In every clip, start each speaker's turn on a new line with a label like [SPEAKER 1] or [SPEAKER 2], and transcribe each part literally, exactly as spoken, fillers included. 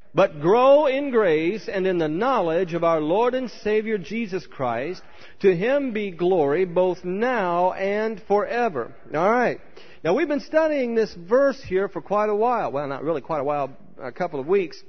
[SPEAKER 1] but grow in grace and in the knowledge of our Lord and Savior Jesus Christ. To Him be glory both now and forever. All right. Now, we've been studying this verse here for quite a while. Well, not really quite a while, a couple of weeks.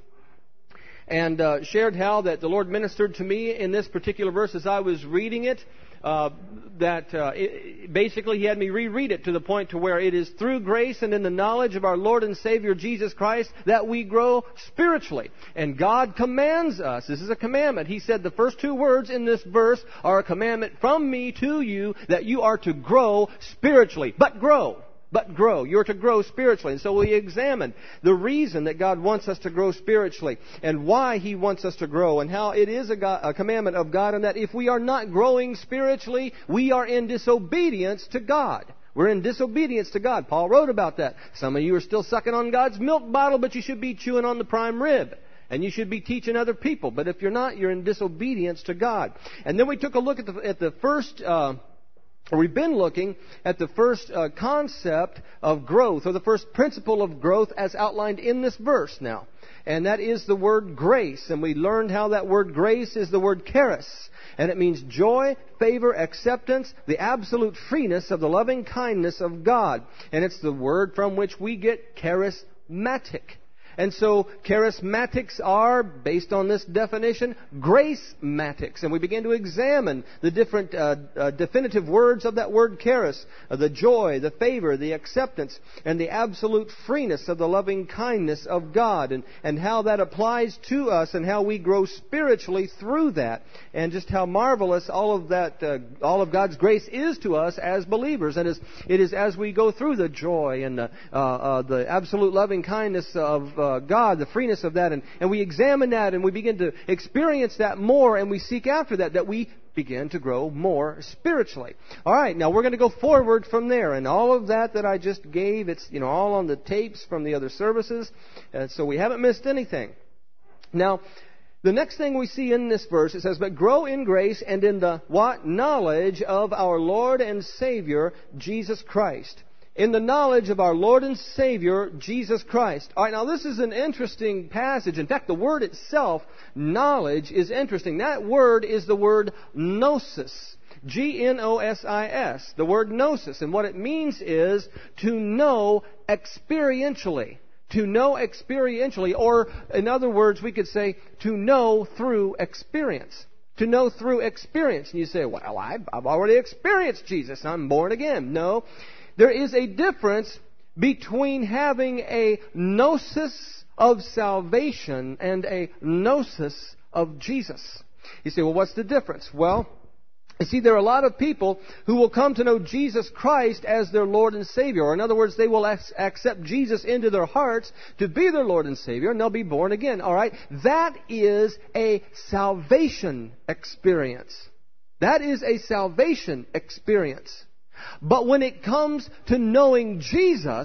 [SPEAKER 1] And uh, shared how that the Lord ministered to me in this particular verse as I was reading it. Uh, that uh, it, basically He had me reread it to the point to where it is through grace and in the knowledge of our Lord and Savior Jesus Christ that we grow spiritually. And God commands us. This is a commandment. He said the first two words in this verse are a commandment from me to you that you are to grow spiritually. But grow. But grow. You're to grow spiritually. And so we examined the reason that God wants us to grow spiritually and why He wants us to grow and how it is a, God, a commandment of God, and that if we are not growing spiritually, we are in disobedience to God. We're in disobedience to God. Paul wrote about that. Some of you are still sucking on God's milk bottle, but you should be chewing on the prime rib. And you should be teaching other people. But if you're not, you're in disobedience to God. And then we took a look at the, at the first... Uh, We've been looking at the first uh, concept of growth, or the first principle of growth as outlined in this verse now. And that is the word grace. And we learned how that word grace is the word charis. And it means joy, favor, acceptance, the absolute freeness of the loving kindness of God. And it's the word from which we get charismatic. And so, charismatics are, based on this definition, gracematics. And we begin to examine the different uh, uh, definitive words of that word charis. Uh, the joy, the favor, the acceptance, and the absolute freeness of the loving kindness of God. And, and how that applies to us and how we grow spiritually through that. And just how marvelous all of that, uh, all of God's grace is to us as believers. And it is as we go through the joy and the, uh, uh, the absolute loving kindness of Uh, God, the freeness of that, and, and we examine that and we begin to experience that more and we seek after that, that we begin to grow more spiritually. All right, now we're going to go forward from there, and all of that that I just gave, it's you know all on the tapes from the other services, uh, so we haven't missed anything. Now, the next thing we see in this verse, it says, but grow in grace and in the what? Knowledge of our Lord and Savior, Jesus Christ. In the knowledge of our Lord and Savior, Jesus Christ. All right, now this is an interesting passage. In fact, the word itself, knowledge, is interesting. That word is the word gnosis. G N O S I S. The word gnosis. And what it means is to know experientially. To know experientially. Or, in other words, we could say to know through experience. To know through experience. And you say, well, I've, I've already experienced Jesus. I'm born again. No. There is a difference between having a gnosis of salvation and a gnosis of Jesus. You say, well, what's the difference? Well, you see, there are a lot of people who will come to know Jesus Christ as their Lord and Savior. Or in other words, they will accept Jesus into their hearts to be their Lord and Savior, and they'll be born again. All right? That is a salvation experience. That is a salvation experience. But when it comes to knowing Jesus,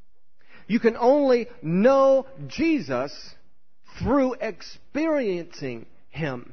[SPEAKER 1] you can only know Jesus through experiencing Him.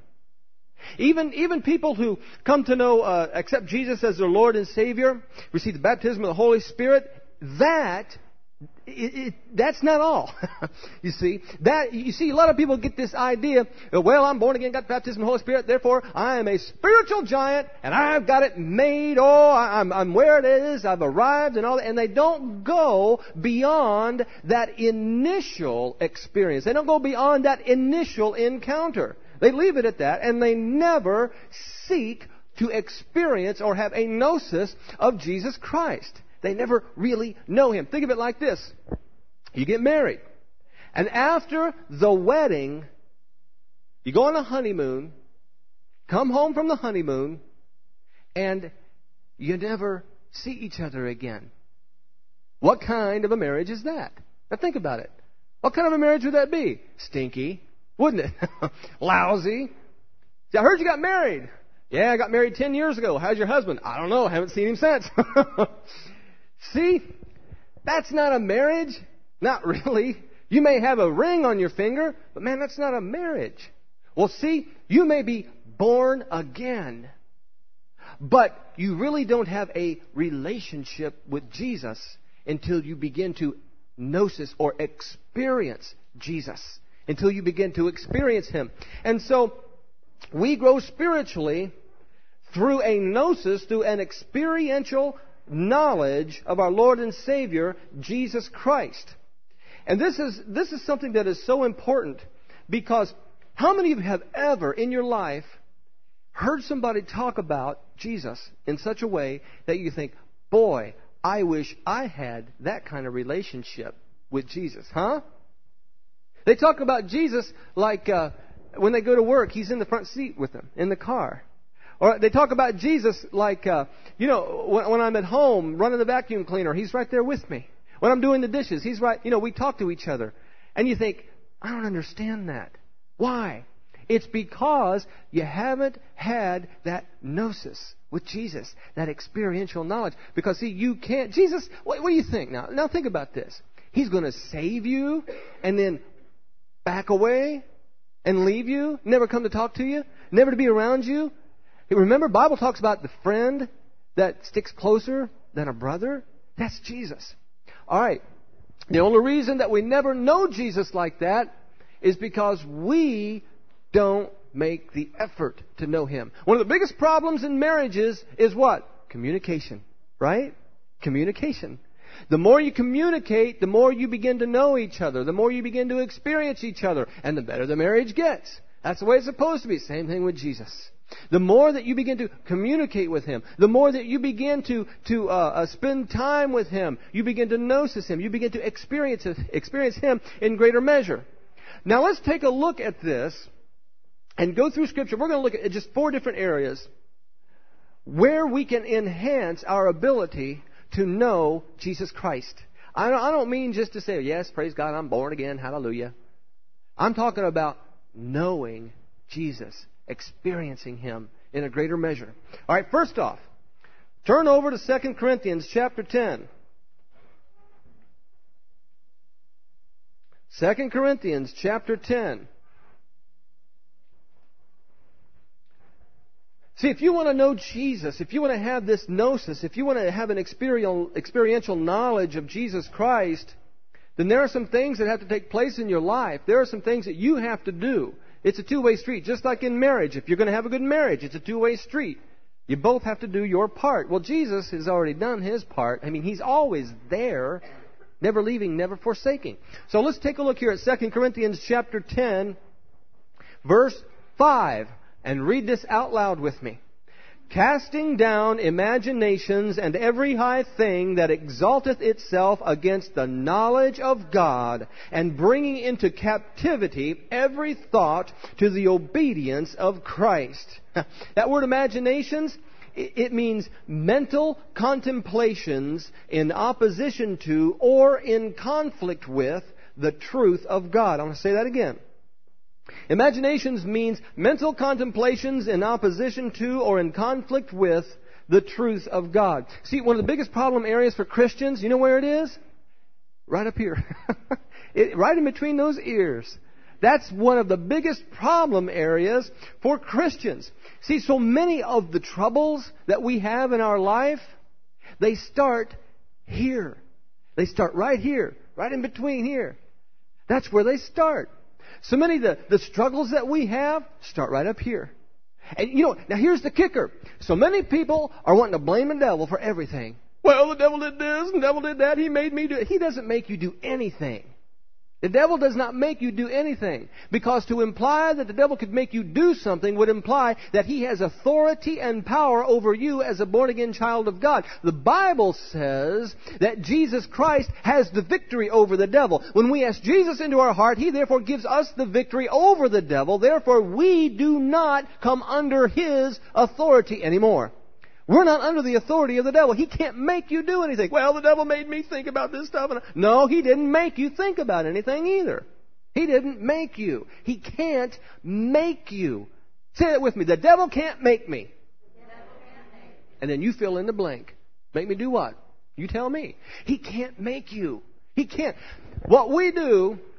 [SPEAKER 1] Even, even people who come to know, uh, accept Jesus as their Lord and Savior, receive the baptism of the Holy Spirit, that It, it, that's not all. You see, that you see, a lot of people get this idea. Well, I'm born again, got baptism of the Holy Spirit. Therefore, I am a spiritual giant, and I've got it made. Oh, I'm, I'm where it is. I've arrived, and all that. And they don't go beyond that initial experience. They don't go beyond that initial encounter. They leave it at that, and they never seek to experience or have a gnosis of Jesus Christ. They never really know Him. Think of it like this. You get married. And after the wedding, you go on a honeymoon, come home from the honeymoon, and you never see each other again. What kind of a marriage is that? Now think about it. What kind of a marriage would that be? Stinky, wouldn't it? Lousy. See, I heard you got married. Yeah, I got married ten years ago. How's your husband? I don't know. I haven't seen him since. See, that's not a marriage. Not really. You may have a ring on your finger, but man, that's not a marriage. Well, see, you may be born again, but you really don't have a relationship with Jesus until you begin to gnosis or experience Jesus until you begin to experience Him. And so, we grow spiritually through a gnosis, through an experiential knowledge of our Lord and Savior, Jesus Christ. And this is, this is something that is so important, because how many of you have ever in your life heard somebody talk about Jesus in such a way that you think, boy, I wish I had that kind of relationship with Jesus, huh? They talk about Jesus like uh, when they go to work, He's in the front seat with them, in the car. Or they talk about Jesus like, uh, you know, when, when I'm at home running the vacuum cleaner, He's right there with me. When I'm doing the dishes, He's right, you know, we talk to each other. And you think, I don't understand that. Why? It's because you haven't had that gnosis with Jesus, that experiential knowledge. Because, see, you can't... Jesus, what, what do you think now? Now think about this. He's going to save you and then back away and leave you, never come to talk to you, never to be around you. Remember, the Bible talks about the friend that sticks closer than a brother. That's Jesus. All right. The only reason that we never know Jesus like that is because we don't make the effort to know Him. One of the biggest problems in marriages is what? Communication. Right? Communication. The more you communicate, the more you begin to know each other. The more you begin to experience each other. And the better the marriage gets. That's the way it's supposed to be. Same thing with Jesus. The more that you begin to communicate with Him, the more that you begin to, to uh, uh, spend time with Him, you begin to gnosis Him, you begin to experience, experience Him in greater measure. Now let's take a look at this and go through Scripture. We're going to look at just four different areas where we can enhance our ability to know Jesus Christ. I don't, I don't mean just to say, yes, praise God, I'm born again, hallelujah. I'm talking about knowing Jesus, experiencing Him in a greater measure. All right, first off, turn over to Second Corinthians chapter ten. Second Corinthians chapter ten. See, if you want to know Jesus, if you want to have this gnosis, if you want to have an experiential, experiential knowledge of Jesus Christ, then there are some things that have to take place in your life. There are some things that you have to do. It's a two-way street, just like in marriage. If you're going to have a good marriage, it's a two-way street. You both have to do your part. Well, Jesus has already done His part. I mean, He's always there, never leaving, never forsaking. So let's take a look here at Second Corinthians chapter ten, verse five, and read this out loud with me. Casting down imaginations and every high thing that exalteth itself against the knowledge of God, and bringing into captivity every thought to the obedience of Christ. That word imaginations, it means mental contemplations in opposition to or in conflict with the truth of God. I'm going to say that again. Imaginations means mental contemplations in opposition to or in conflict with the truth of God. See, one of the biggest problem areas for Christians, you know where it is? Right up here. it, right in between those ears. That's one of the biggest problem areas for Christians. See, so many of the troubles that we have in our life, they start here. They start right here, right in between here. That's where they start. So many of the, the struggles that we have start right up here. And you know, now here's the kicker. So many people are wanting to blame the devil for everything. Well, the devil did this and the devil did that. He made me do it. He doesn't make you do anything. The devil does not make you do anything. Because to imply that the devil could make you do something would imply that he has authority and power over you as a born-again child of God. The Bible says that Jesus Christ has the victory over the devil. When we ask Jesus into our heart, He therefore gives us the victory over the devil. Therefore, we do not come under His authority anymore. We're not under the authority of the devil. He can't make you do anything. Well, the devil made me think about this stuff. No, he didn't make you think about anything either. He didn't make you. He can't make you. Say it with me. The devil can't make me. The devil can't make me. And then you fill in the blank. Make me do what? You tell me. He can't make you. He can't. What we do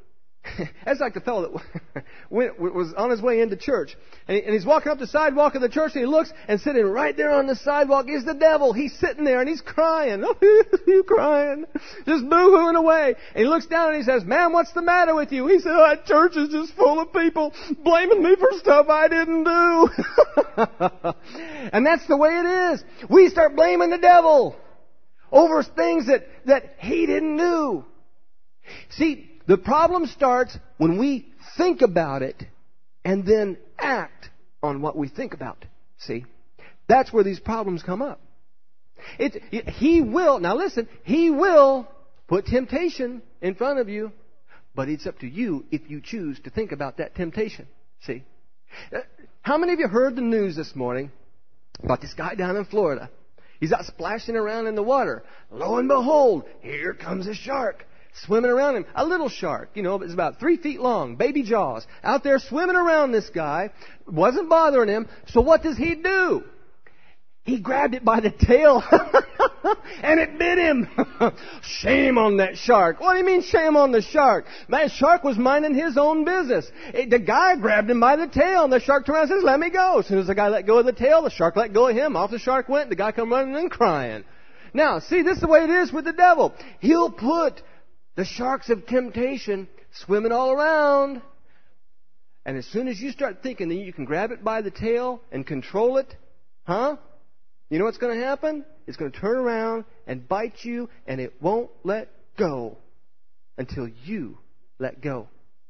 [SPEAKER 1] That's like the fellow that went, was on his way into church. And, he, and he's walking up the sidewalk of the church, and he looks, and sitting right there on the sidewalk is the devil. He's sitting there, and he's crying. Oh, you crying. Just boo-hooing away. And he looks down, and he says, "Ma'am, what's the matter with you?" He said, "Oh, that church is just full of people blaming me for stuff I didn't do." And that's the way it is. We start blaming the devil over things that, that he didn't do. See, the problem starts when we think about it and then act on what we think about. See? That's where these problems come up. It, it, he will, now listen, He will put temptation in front of you, but it's up to you if you choose to think about that temptation. See? How many of you heard the news this morning about this guy down in Florida? He's out splashing around in the water. Lo and behold, here comes a shark. Swimming around him. A little shark, you know, it's about three feet long, baby jaws. Out there swimming around this guy. Wasn't bothering him. So what does he do? He grabbed it by the tail and it bit him. Shame on that shark. What do you mean shame on the shark? That shark was minding his own business. It, the guy grabbed him by the tail and the shark turned around and says, "Let me go." As soon as the guy let go of the tail, the shark let go of him. Off the shark went. The guy come running and crying. Now, see, this is the way it is with the devil. He'll put the sharks of temptation swimming all around. And as soon as you start thinking that you can grab it by the tail and control it, huh? You know what's going to happen? It's going to turn around and bite you, and it won't let go until you let go.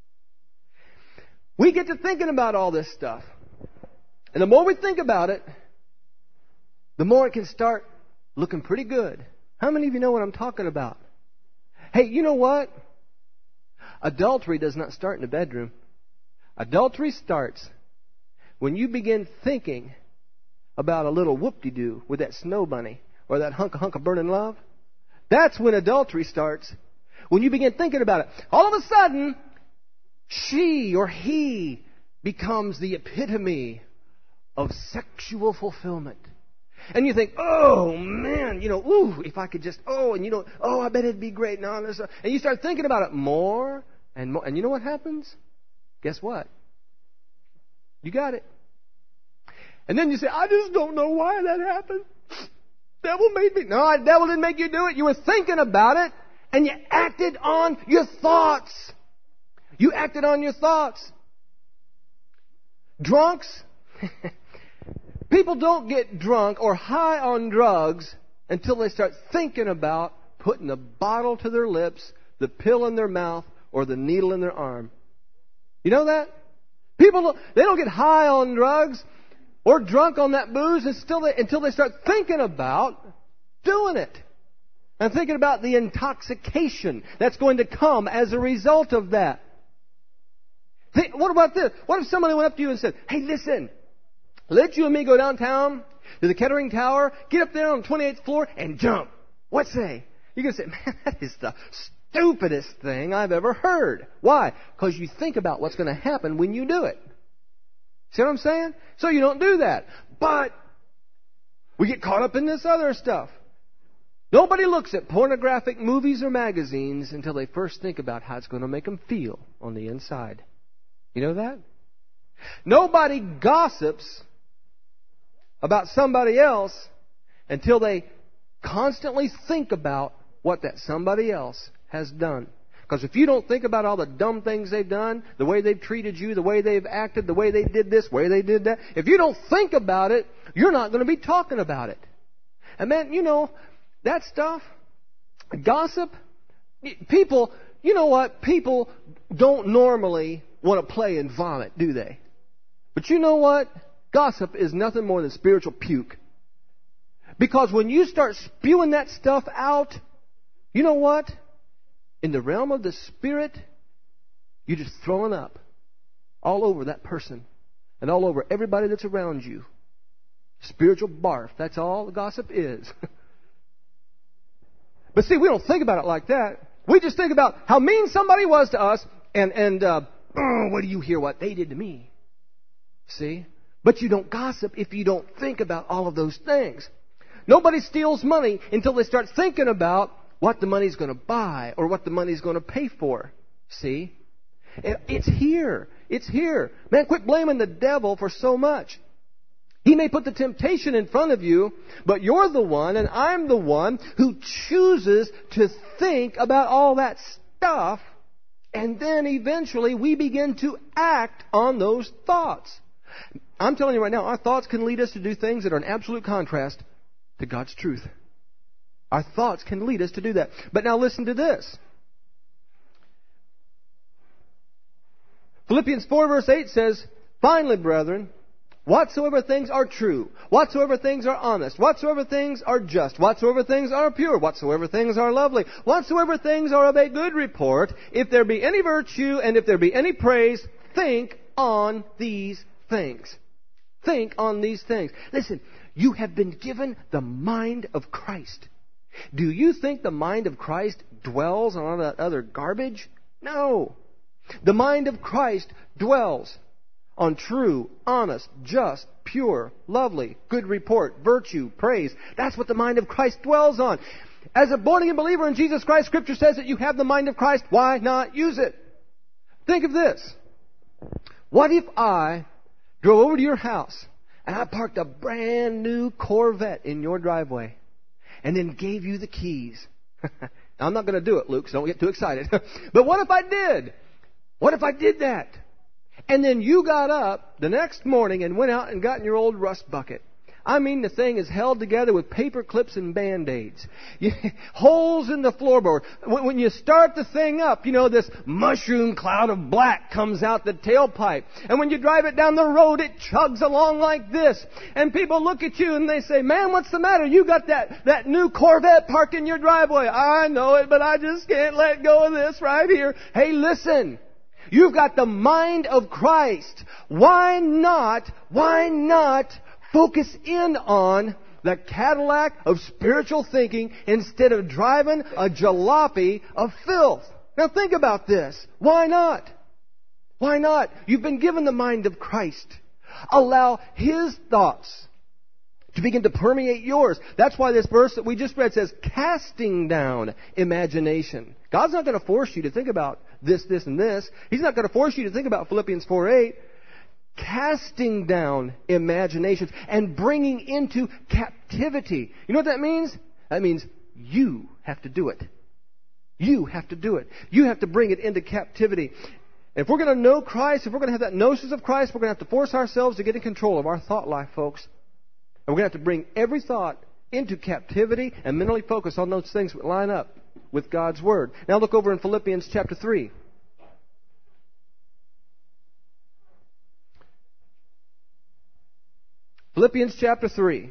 [SPEAKER 1] We get to thinking about all this stuff. And the more we think about it, the more it can start looking pretty good. How many of you know what I'm talking about? Hey, you know what? Adultery does not start in the bedroom. Adultery starts when you begin thinking about a little whoop-de-doo with that snow bunny or that hunk-a-hunk of burning love. That's when adultery starts. When you begin thinking about it. All of a sudden, she or he becomes the epitome of sexual fulfillment. And you think, "Oh, man, you know, ooh, if I could just, oh, and you know, oh, I bet it'd be great." And, all this, and you start thinking about it more and more. And you know what happens? Guess what? You got it. And then you say, "I just don't know why that happened. Devil made me." No, the devil didn't make you do it. You were thinking about it, and you acted on your thoughts. You acted on your thoughts. Drunks. People don't get drunk or high on drugs until they start thinking about putting the bottle to their lips, the pill in their mouth, or the needle in their arm. You know that? People, don't, they don't get high on drugs or drunk on that booze until they, until they start thinking about doing it. And thinking about the intoxication that's going to come as a result of that. Think, what about this? What if somebody went up to you and said, "Hey, listen, let you and me go downtown to the Kettering Tower, get up there on the twenty-eighth floor, and jump." What say? You're going to say, "Man, that is the stupidest thing I've ever heard." Why? Because you think about what's going to happen when you do it. See what I'm saying? So you don't do that. But we get caught up in this other stuff. Nobody looks at pornographic movies or magazines until they first think about how it's going to make them feel on the inside. You know that? Nobody gossips about somebody else until they constantly think about what that somebody else has done. Because if you don't think about all the dumb things they've done, the way they've treated you, the way they've acted, the way they did this, the way they did that, if you don't think about it, you're not going to be talking about it. And man, you know, that stuff, gossip, people, you know what? People don't normally want to play and vomit, do they? But you know what? Gossip is nothing more than spiritual puke. Because when you start spewing that stuff out, you know what? In the realm of the Spirit, you're just throwing up all over that person and all over everybody that's around you. Spiritual barf. That's all gossip is. But see, we don't think about it like that. We just think about how mean somebody was to us and, and uh, oh, what do you hear what they did to me? See? But you don't gossip if you don't think about all of those things. Nobody steals money until they start thinking about what the money's going to buy or what the money's going to pay for. See? It's here. It's here. Man, quit blaming the devil for so much. He may put the temptation in front of you, but you're the one, and I'm the one, who chooses to think about all that stuff, and then eventually we begin to act on those thoughts. I'm telling you right now, our thoughts can lead us to do things that are in absolute contrast to God's truth. Our thoughts can lead us to do that. But now listen to this. Philippians four verse eight says, "Finally, brethren, whatsoever things are true, whatsoever things are honest, whatsoever things are just, whatsoever things are pure, whatsoever things are lovely, whatsoever things are of a good report, if there be any virtue and if there be any praise, think on these things." Think on these things. Listen, you have been given the mind of Christ. Do you think the mind of Christ dwells on all that other garbage? No. The mind of Christ dwells on true, honest, just, pure, lovely, good report, virtue, praise. That's what the mind of Christ dwells on. As a born-again believer in Jesus Christ, Scripture says that you have the mind of Christ. Why not use it? Think of this. What if I drove over to your house and I parked a brand new Corvette in your driveway and then gave you the keys? Now, I'm not going to do it, Luke, so don't get too excited. But what if I did? What if I did that? And then you got up the next morning and went out and got in your old rust bucket. I mean, the thing is held together with paper clips and Band-Aids. You, holes in the floorboard. When, when you start the thing up, you know, this mushroom cloud of black comes out the tailpipe. And when you drive it down the road, it chugs along like this. And people look at you and they say, "Man, what's the matter? You got that, that new Corvette parked in your driveway." "I know it, but I just can't let go of this right here." Hey, listen. You've got the mind of Christ. Why not, why not focus in on the Cadillac of spiritual thinking instead of driving a jalopy of filth? Now think about this. Why not? Why not? You've been given the mind of Christ. Allow His thoughts to begin to permeate yours. That's why this verse that we just read says, casting down imagination. God's not going to force you to think about this, this, and this. He's not going to force you to think about Philippians four eight. Casting down imaginations and bringing into captivity. You know what that means? That means you have to do it. You have to do it. You have to bring it into captivity. If we're going to know Christ, if we're going to have that gnosis of Christ, we're going to have to force ourselves to get in control of our thought life, folks. And we're going to have to bring every thought into captivity and mentally focus on those things that line up with God's Word. Now look over in Philippians chapter three. Philippians chapter three.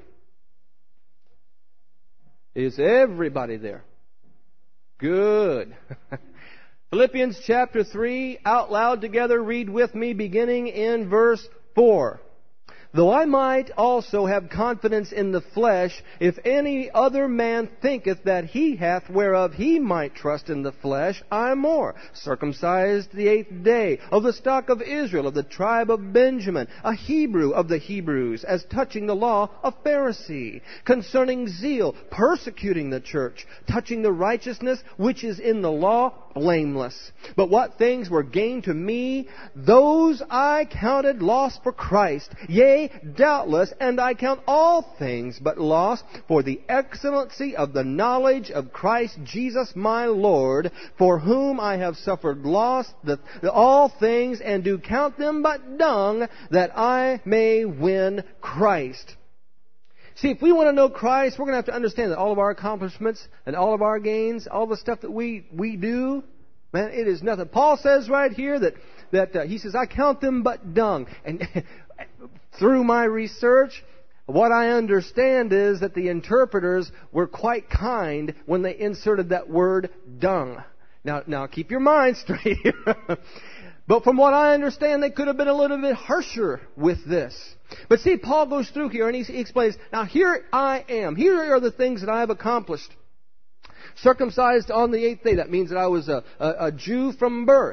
[SPEAKER 1] Is everybody there? Good. Philippians chapter three, out loud together, read with me, beginning in verse four. "Though I might also have confidence in the flesh, if any other man thinketh that he hath whereof he might trust in the flesh, I more. Circumcised the eighth day, of the stock of Israel, of the tribe of Benjamin, a Hebrew of the Hebrews, as touching the law, a Pharisee. Concerning zeal, persecuting the church. Touching the righteousness which is in the law, blameless. But what things were gained to me, those I counted loss for Christ. Yea, doubtless, and I count all things but loss for the excellency of the knowledge of Christ Jesus my Lord, for whom I have suffered loss, the, the, all things, and do count them but dung, that I may win Christ." See, if we want to know Christ, we're going to have to understand that all of our accomplishments and all of our gains, all the stuff that we, we do, man, it is nothing. Paul says right here that, that uh, he says, "I count them but dung." And through my research, what I understand is that the interpreters were quite kind when they inserted that word dung. Now, now keep your mind straight here. But from what I understand, they could have been a little bit harsher with this. But see, Paul goes through here and he, he explains, now here I am. Here are the things that I have accomplished. Circumcised on the eighth day. That means that I was a, a, a Jew from birth.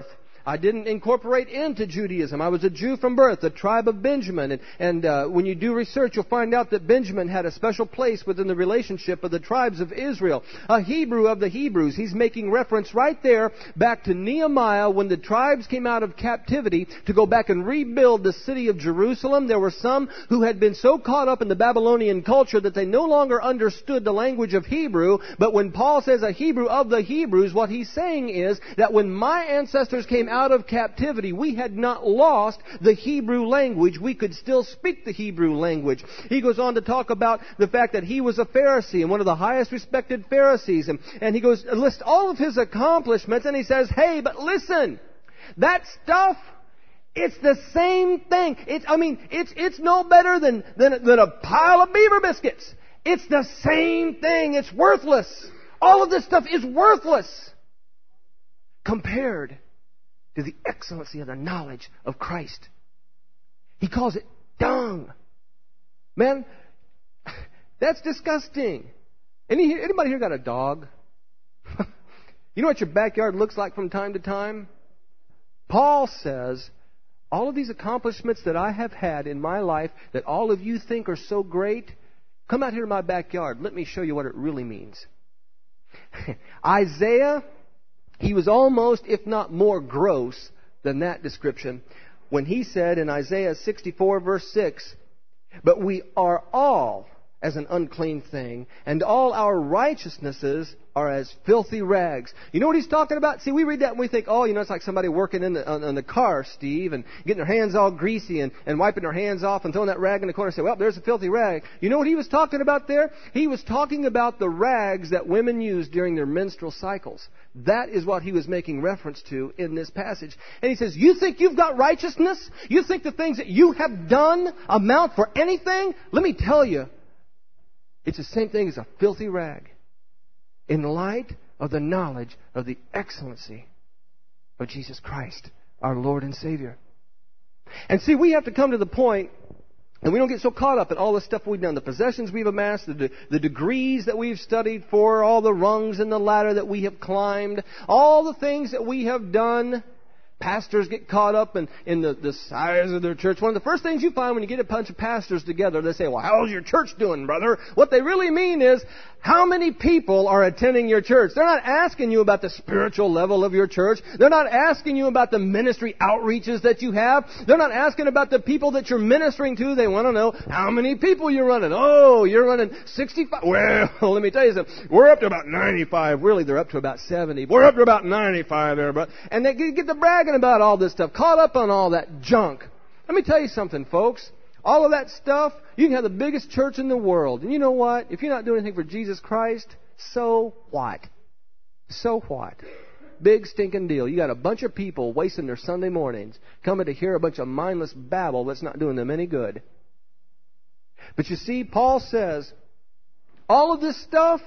[SPEAKER 1] I didn't incorporate into Judaism. I was a Jew from birth, the tribe of Benjamin. And, and uh, when you do research, you'll find out that Benjamin had a special place within the relationship of the tribes of Israel. A Hebrew of the Hebrews. He's making reference right there back to Nehemiah when the tribes came out of captivity to go back and rebuild the city of Jerusalem. There were some who had been so caught up in the Babylonian culture that they no longer understood the language of Hebrew. But when Paul says a Hebrew of the Hebrews, what he's saying is that when my ancestors came out of captivity, we had not lost the Hebrew language. We could still speak the Hebrew language. He goes on to talk about the fact that he was a Pharisee and one of the highest respected Pharisees. And, and he goes to list all of his accomplishments, and he says, hey, but listen, that stuff, it's the same thing. It's, I mean, it's, it's no better than, than, than a pile of beaver biscuits. It's the same thing. It's worthless. All of this stuff is worthless compared to the excellency of the knowledge of Christ. He calls it dung. Man, that's disgusting. Any, anybody here got a dog? You know what your backyard looks like from time to time? Paul says, all of these accomplishments that I have had in my life that all of you think are so great, come out here to my backyard. Let me show you what it really means. Isaiah, he was almost, if not more gross than that description when he said in Isaiah sixty-four verse six, but we are all as an unclean thing, and all our righteousnesses are as filthy rags. You know what he's talking about? See, we read that and we think, oh, you know, it's like somebody working in the, on, on the car, Steve, and getting their hands all greasy and, and wiping their hands off and throwing that rag in the corner and say, well, there's a filthy rag. You know what he was talking about there? He was talking about the rags that women use during their menstrual cycles. That is what he was making reference to in this passage. And he says, you think you've got righteousness? You think the things that you have done amount for anything? Let me tell you, it's the same thing as a filthy rag in light of the knowledge of the excellency of Jesus Christ, our Lord and Savior. And see, we have to come to the point, and we don't get so caught up in all the stuff we've done, the possessions we've amassed, the, de- the degrees that we've studied for, all the rungs in the ladder that we have climbed, all the things that we have done. Pastors get caught up in, in the, the size of their church. One of the first things you find when you get a bunch of pastors together, they say, well, how's your church doing, brother? What they really mean is, how many people are attending your church? They're not asking you about the spiritual level of your church. They're not asking you about the ministry outreaches that you have. They're not asking about the people that you're ministering to. They want to know how many people you're running. Oh, you're running sixty-five. Well, let me tell you something. We're up to about ninety-five. Really, they're up to about seventy. We're up to about ninety-five there, but and they get the bragging about all this stuff, caught up on all that junk. Let me tell you something, folks. All of that stuff, you can have the biggest church in the world. And you know what? If you're not doing anything for Jesus Christ, so what? So what? Big stinking deal. You got a bunch of people wasting their Sunday mornings coming to hear a bunch of mindless babble that's not doing them any good. But you see, Paul says, all of this stuff,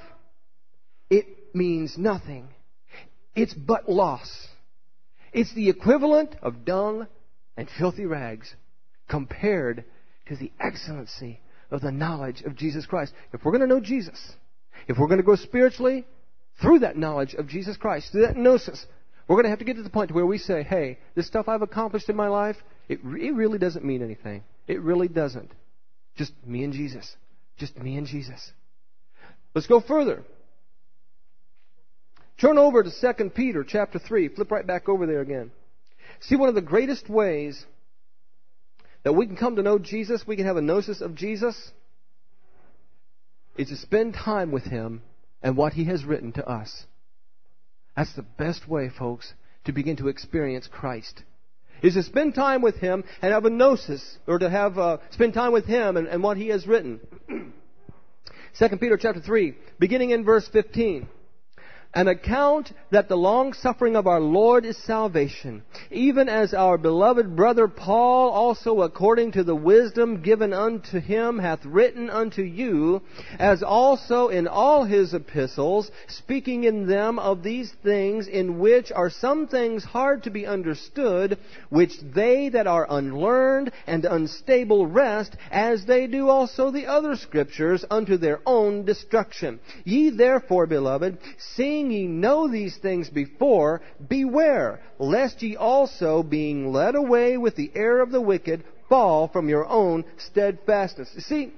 [SPEAKER 1] it means nothing. It's but loss. It's the equivalent of dung and filthy rags compared to the excellency of the knowledge of Jesus Christ. If we're going to know Jesus, if we're going to grow spiritually through that knowledge of Jesus Christ, through that gnosis, we're going to have to get to the point where we say, hey, this stuff I've accomplished in my life, it, it really doesn't mean anything. It really doesn't. Just me and Jesus. Just me and Jesus. Let's go further. Turn over to Second Peter chapter three. Flip right back over there again. See, one of the greatest ways that we can come to know Jesus, we can have a gnosis of Jesus, is to spend time with Him and what He has written to us. That's the best way, folks, to begin to experience Christ. Is to spend time with Him and have a gnosis, or to have uh, spend time with Him and, and what He has written. Second Peter chapter three, beginning in verse fifteen. An account that the long-suffering of our Lord is salvation, even as our beloved brother Paul also according to the wisdom given unto him hath written unto you, as also in all his epistles, speaking in them of these things, in which are some things hard to be understood, which they that are unlearned and unstable wrest, as they do also the other scriptures, unto their own destruction. Ye therefore, beloved, seeing seeing ye know these things before, beware, lest ye also, being led away with the error of the wicked, fall from your own steadfastness. You see,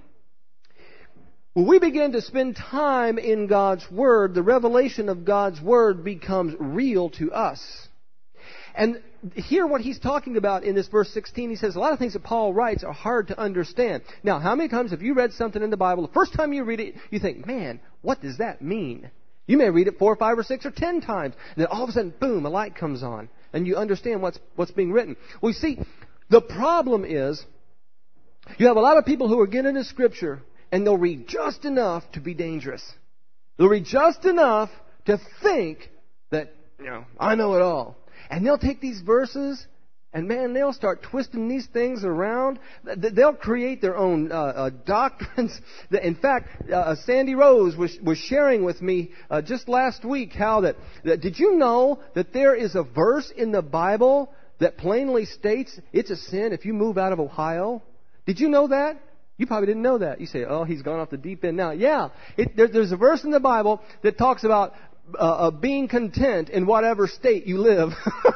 [SPEAKER 1] when we begin to spend time in God's Word, the revelation of God's Word becomes real to us. And here what he's talking about in this verse sixteen, he says a lot of things that Paul writes are hard to understand. Now, how many times have you read something in the Bible, the first time you read it, you think, man, what does that mean? You may read it four, five, or six, or ten times. And then all of a sudden, boom, a light comes on. And you understand what's, what's being written. Well, you see, the problem is, you have a lot of people who are getting into Scripture, and they'll read just enough to be dangerous. They'll read just enough to think that, you know, I know it all. And they'll take these verses, and man, they'll start twisting these things around. They'll create their own uh, uh, doctrines. In fact, uh, Sandy Rose was, was sharing with me uh, just last week how that, that... Did you know that there is a verse in the Bible that plainly states it's a sin if you move out of Ohio? Did you know that? You probably didn't know that. You say, oh, he's gone off the deep end now. Yeah, it, there, there's a verse in the Bible that talks about Uh, uh, being content in whatever state you live.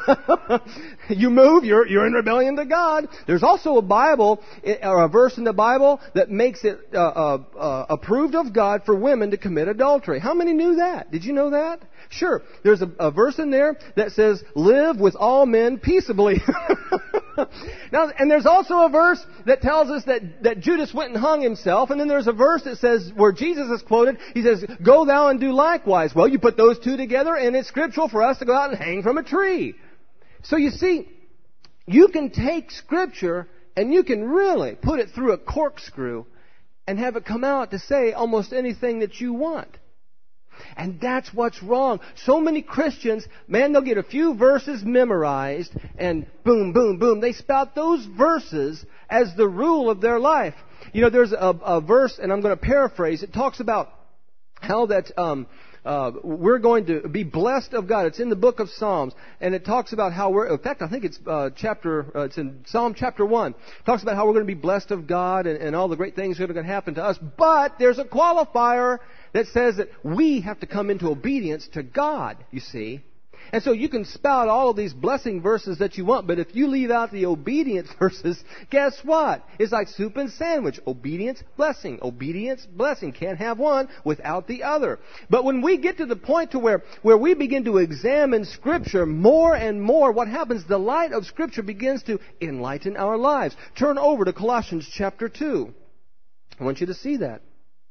[SPEAKER 1] You move, you're, you're in rebellion to God. There's also a Bible, or a verse in the Bible that makes it uh, uh, uh, approved of God for women to commit adultery. How many knew that? Did you know that? Sure. There's a, a verse in there that says, live with all men peaceably. Now, and there's also a verse that tells us that, that Judas went and hung himself. And then there's a verse that says, where Jesus is quoted, he says, go thou and do likewise. Well, you put those two together, and it's scriptural for us to go out and hang from a tree. So you see, you can take Scripture and you can really put it through a corkscrew and have it come out to say almost anything that you want. And that's what's wrong. So many Christians, man, they'll get a few verses memorized and boom, boom, boom. They spout those verses as the rule of their life. You know, there's a, a verse, and I'm going to paraphrase. It talks about how that um, uh, we're going to be blessed of God. It's in the book of Psalms. And it talks about how we're, in fact, I think it's uh, chapter, uh, it's in Psalm chapter one. It talks about how we're going to be blessed of God and, and all the great things that are going to happen to us. But there's a qualifier that says that we have to come into obedience to God, you see. And so you can spout all of these blessing verses that you want, but if you leave out the obedience verses, guess what? It's like soup and sandwich. Obedience, blessing. Obedience, blessing. Can't have one without the other. But when we get to the point to where, where we begin to examine Scripture more and more, what happens? The light of Scripture begins to enlighten our lives. Turn over to Colossians chapter two. I want you to see that.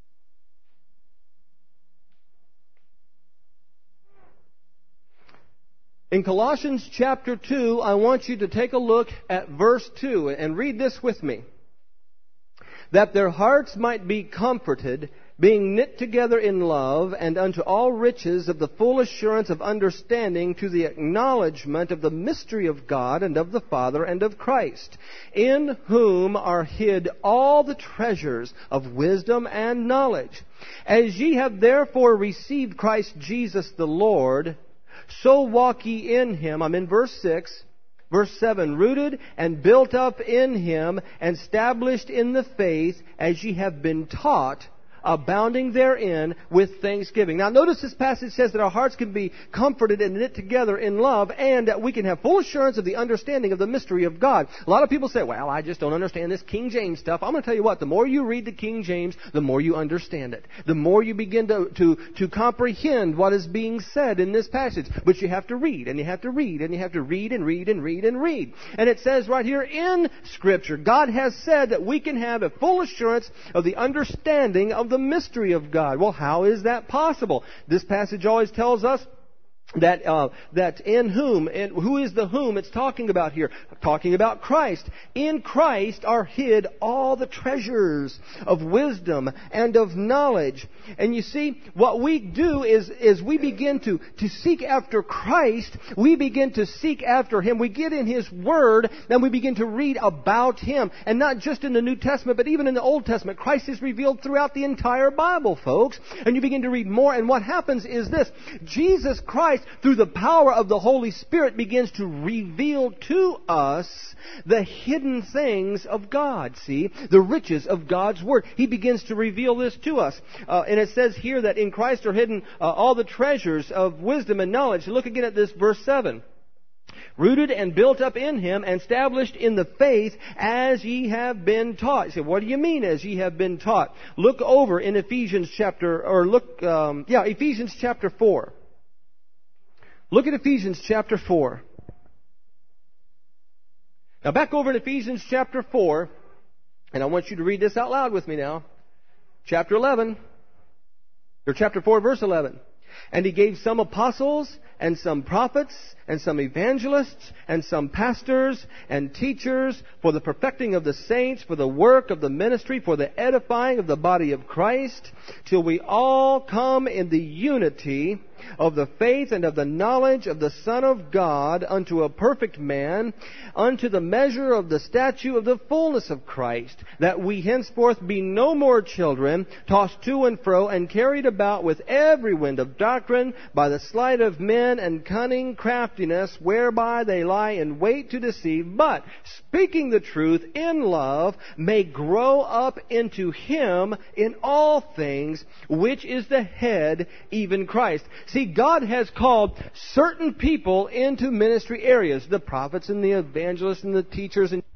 [SPEAKER 1] In Colossians chapter two, I want you to take a look at verse two and read this with me. That their hearts might be comforted, being knit together in love, and unto all riches of the full assurance of understanding, to the acknowledgement of the mystery of God and of the Father and of Christ, in whom are hid all the treasures of wisdom and knowledge. As ye have therefore received Christ Jesus the Lord, so walk ye in Him. I'm in verse six. Verse seven. Rooted and built up in Him, and established in the faith, as ye have been taught, abounding therein with thanksgiving. Now notice this passage says that our hearts can be comforted and knit together in love, and that we can have full assurance of the understanding of the mystery of God. A lot of people say, well, I just don't understand this King James stuff. I'm going to tell you what, the more you read the King James, the more you understand it. The more you begin to, to, to comprehend what is being said in this passage. But you have to read, and you have to read, and you have to read and read and read and read. And it says right here in Scripture, God has said that we can have a full assurance of the understanding of the mystery of God. Well, how is that possible? This passage always tells us that uh, that in whom, and who is the whom it's talking about here? Talking about Christ. In Christ are hid all the treasures of wisdom and of knowledge. And you see, what we do is, is we begin to, to seek after Christ. We begin to seek after Him. We get in His Word, then we begin to read about Him. And not just in the New Testament, but even in the Old Testament. Christ is revealed throughout the entire Bible, folks. And you begin to read more, and what happens is this. Jesus Christ Christ, through the power of the Holy Spirit, begins to reveal to us the hidden things of God. See? The riches of God's Word. He begins to reveal this to us. Uh, and it says here that in Christ are hidden uh, all the treasures of wisdom and knowledge. Look again at this, verse seven. Rooted and built up in Him and established in the faith as ye have been taught. You say, what do you mean as ye have been taught? Look over in Ephesians chapter, or look, um, yeah, Ephesians chapter four. Look at Ephesians chapter four. Now back over in Ephesians chapter four, and I want you to read this out loud with me now. Chapter eleven, or chapter four, verse eleven. And He gave some apostles, and some prophets, and some evangelists, and some pastors, and teachers, for the perfecting of the saints, for the work of the ministry, for the edifying of the body of Christ, till we all come in the unity of the faith and of the knowledge of the Son of God, unto a perfect man, unto the measure of the stature of the fullness of Christ, that we henceforth be no more children, tossed to and fro, and carried about with every wind of doctrine, by the sleight of men, and cunning craftiness, whereby they lie in wait to deceive, but, speaking the truth in love, may grow up into Him in all things, which is the head, even Christ. See, God has called certain people into ministry areas, the prophets and the evangelists and the teachers and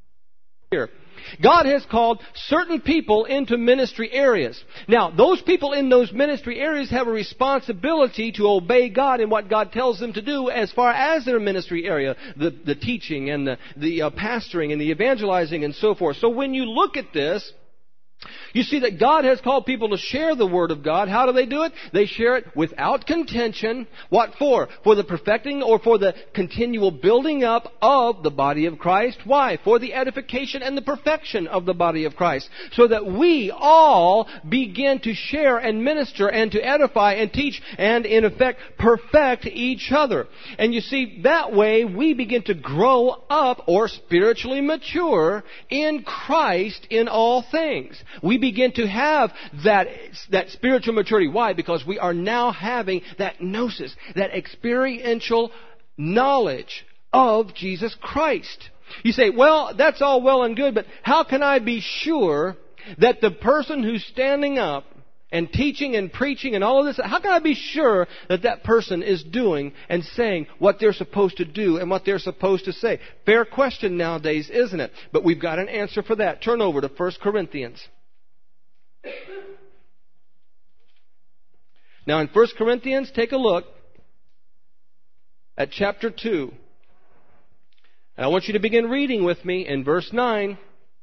[SPEAKER 1] here. God has called certain people into ministry areas. Now, those people in those ministry areas have a responsibility to obey God in what God tells them to do as far as their ministry area, the, the teaching and the, the uh, pastoring and the evangelizing and so forth. So when you look at this, you see that God has called people to share the Word of God. How do they do it? They share it without contention. What for? For the perfecting or for the continual building up of the body of Christ. Why? For the edification and the perfection of the body of Christ. So that we all begin to share and minister and to edify and teach and in effect perfect each other. And you see, that way we begin to grow up or spiritually mature in Christ in all things. We begin to have that, that spiritual maturity. Why? Because we are now having that gnosis, that experiential knowledge of Jesus Christ. You say, well, that's all well and good, but how can I be sure that the person who's standing up and teaching and preaching and all of this, how can I be sure that that person is doing and saying what they're supposed to do and what they're supposed to say? Fair question nowadays, isn't it? But we've got an answer for that. Turn over to First Corinthians. Now in First Corinthians, take a look at chapter two. And I want you to begin reading with me in verse nine.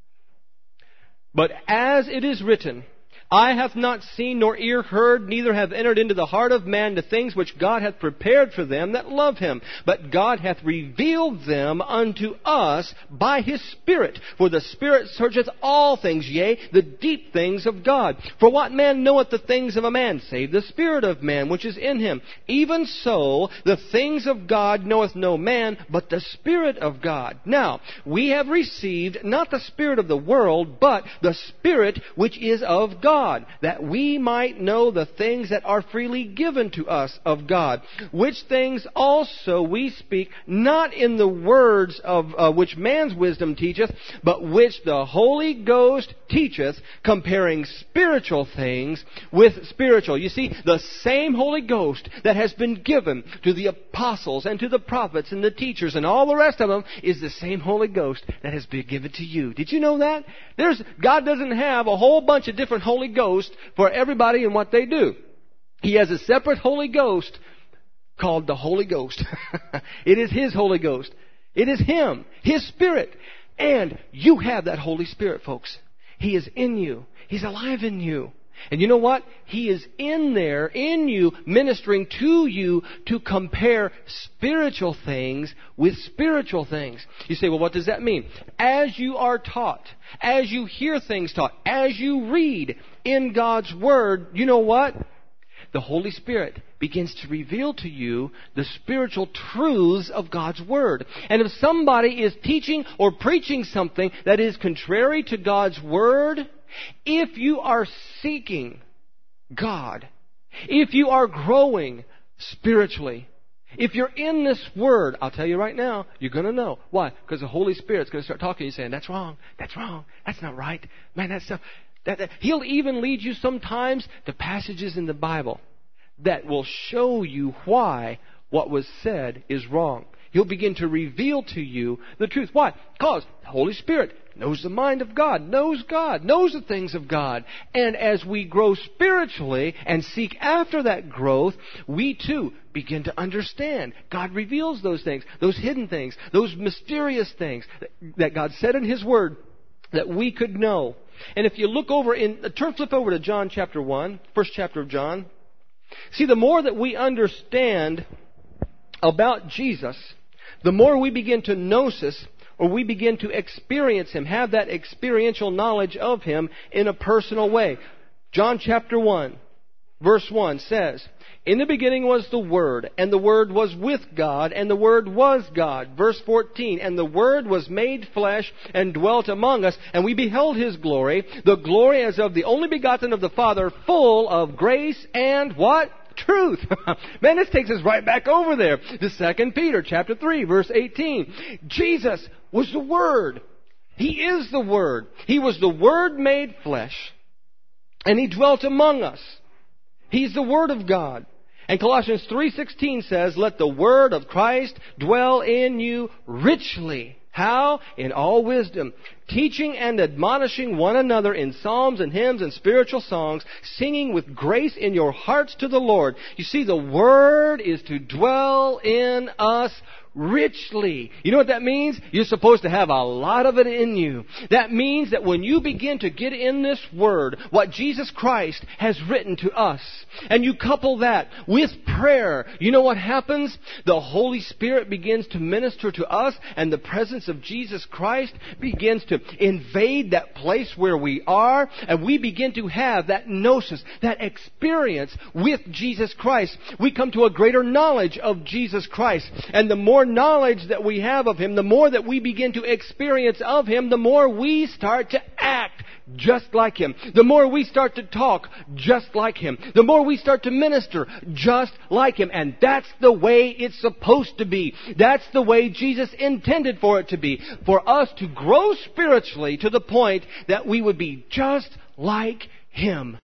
[SPEAKER 1] But as it is written, eye hath not seen, nor ear heard, neither have entered into the heart of man the things which God hath prepared for them that love Him. But God hath revealed them unto us by His Spirit. For the Spirit searcheth all things, yea, the deep things of God. For what man knoweth the things of a man, save the Spirit of man which is in him? Even so, the things of God knoweth no man, but the Spirit of God. Now, we have received not the spirit of the world, but the Spirit which is of God. God, that we might know the things that are freely given to us of God, which things also we speak, not in the words of uh, which man's wisdom teacheth, but which the Holy Ghost teacheth, comparing spiritual things with spiritual. You see, the same Holy Ghost that has been given to the apostles and to the prophets and the teachers and all the rest of them is the same Holy Ghost that has been given to you. Did you know that? There's, God doesn't have a whole bunch of different Holy Ghost for everybody and what they do. He has a separate Holy Ghost called the Holy Ghost. It is His Holy Ghost. It is Him, His Spirit. And you have that Holy Spirit, folks. He is in you. He's alive in you. And you know what? He is in there, in you, ministering to you to compare spiritual things with spiritual things. You say, well, what does that mean? As you are taught, as you hear things taught, as you read in God's Word, you know what? The Holy Spirit begins to reveal to you the spiritual truths of God's Word. And if somebody is teaching or preaching something that is contrary to God's Word, if you are seeking God, if you are growing spiritually, If you're in this Word, I'll tell you right now, you're going to know. Why? Because the Holy Spirit's going to start talking to you saying, that's wrong, that's wrong, that's not right. Man, that stuff. That, that. He'll even lead you sometimes to passages in the Bible that will show you why what was said is wrong. He'll begin to reveal to you the truth. Why? Because the Holy Spirit knows the mind of God, knows God, knows the things of God. And as we grow spiritually and seek after that growth, we too begin to understand. God reveals those things, those hidden things, those mysterious things that God said in His Word that we could know. And if you look over in, turn, flip over to John chapter one, first chapter of John. See, the more that we understand about Jesus, the more we begin to gnosis, or we begin to experience Him, have that experiential knowledge of Him in a personal way. John chapter one, verse one says, in the beginning was the Word, and the Word was with God, and the Word was God. Verse fourteen, and the Word was made flesh and dwelt among us, and we beheld His glory, the glory as of the only begotten of the Father, full of grace and what? Truth. Man, this takes us right back over there to Second Peter chapter three, verse eighteen. Jesus was the Word. He is the Word. He was the Word made flesh, and He dwelt among us. He's the Word of God. And Colossians three sixteen says, let the Word of Christ dwell in you richly. How? In all wisdom, teaching and admonishing one another in psalms and hymns and spiritual songs, singing with grace in your hearts to the Lord. You see, the Word is to dwell in us richly. You know what that means? You're supposed to have a lot of it in you. That means that when you begin to get in this Word, what Jesus Christ has written to us, and you couple that with prayer, you know what happens? The Holy Spirit begins to minister to us, and the presence of Jesus Christ begins to invade that place where we are, and we begin to have that gnosis, that experience with Jesus Christ. We come to a greater knowledge of Jesus Christ, and the more knowledge that we have of Him, the more that we begin to experience of Him, the more we start to act just like Him. The more we start to talk just like Him. The more we start to minister just like Him. And that's the way it's supposed to be. That's the way Jesus intended for it to be. For us to grow spiritually to the point that we would be just like Him.